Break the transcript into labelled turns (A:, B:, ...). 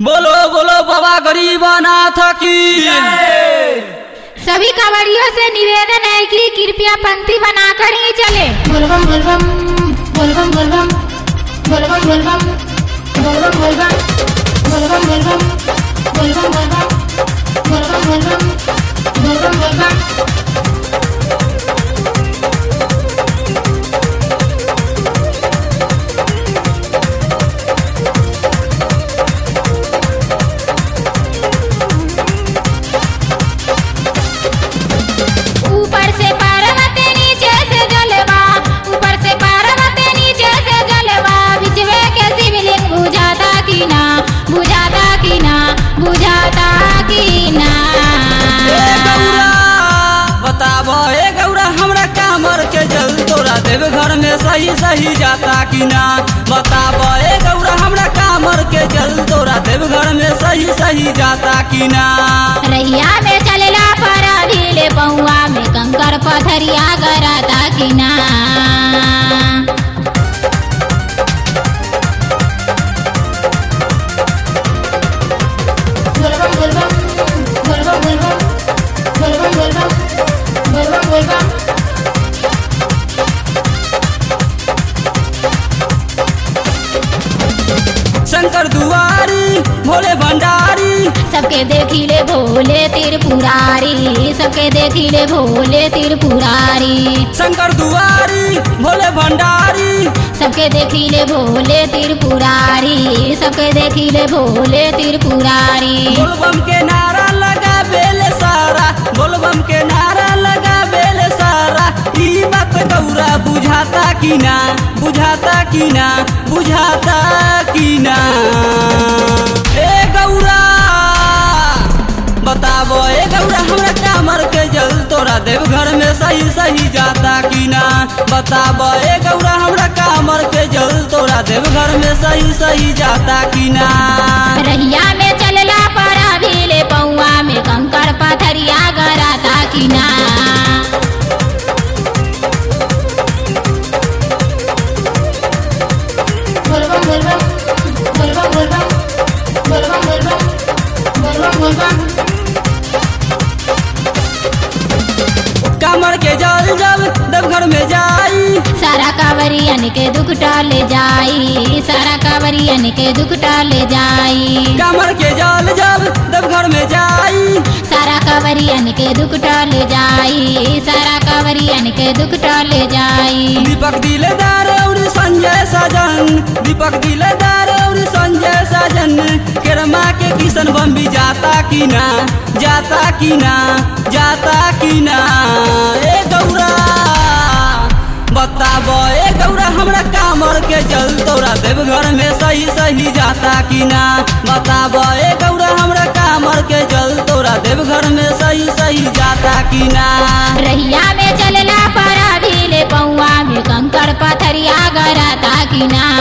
A: बोलो बोलो बाबा गरीबनाथ की।
B: सभी कांवड़ियों से निवेदन है कि कृपया पंक्ति बनाकर ही चले।
C: बोलबम बोलबम बोलबम बोलबम बोलबम बोलबम बोलबम बोलबम बोलबम बोलबम बोलबम बोलबम बोलबम बोलबम बोलबम बोलबम।
A: देव घर में सही सही जाता कि ना बताब ए गौरा हमरा कामर के जल तोरा देव घर में सही सही जाता कि ना।
B: रैया में चलेला पर अभिले पौआ में कंकर पथरिया गराता कि ना।
C: बोलबम बोलबम बोलबम बोलबम बोलबम बोलबम बोलबम बोलबम।
A: शंकर दुआरी भोले भंडारी
B: सबके देखिले भोले त्रिपुरारी, सबके देखिले भोले त्रिपुरारी।
A: शंकर दुआरी भोले भंडारी
B: सबके देखिले भोले त्रिपुरारी, सबके देखिले भोले त्रिपुरारी।
A: बोलबम के नारा लगा बेले सारा, बोलबम के नारा लगा बेले सारा। ई बात गौरा बुझाता कि ना, बुझाता कि ना, बुझाता कि ना। ए गौरा बताबो ए गौरा हमरा कामर के जल तोरा देव घर में सही सही जाता कि ना। बताबो ए गौरा हमरा कामर के जल तोरा देव घर में सही सही जाता कि ना।
B: रहिया में चलला पर अभिले पौआ में कंकर पथरिया गराता कि ना।
C: बोलबम बोलबम बोलबम बोलबम बोलबम बोलबम बोलबम बोलबम।
A: कामर के जल जब देवघर में जाई
B: सारा कांवरियन के दुख टल जाई, सारा कांवरियन के दुख टल जाई।
A: कामर के जल जब देवघर में जाई
B: सारा कांवरियन के दुख टल जाई, सारा कांवरियन के दुख टल जाई।
A: दीपक दिलदार और संजय साजन, दीपक दिलदार और संजय साजन केरमा के किशन बम भी जाता कि ना, जाता कि ना, जाता कि ना। ए गौरा बताबो ए गौरा हमरा कामर के जल तोरा देव घर में सही सही जाता कि ना। बताबो ए गौरा हमरा कामर के जल तोरा देव घर में सही सही जाता कि ना।
B: रहिया में चलला पर अभिले पौआ में कंकर पथरिया गराता कि ना।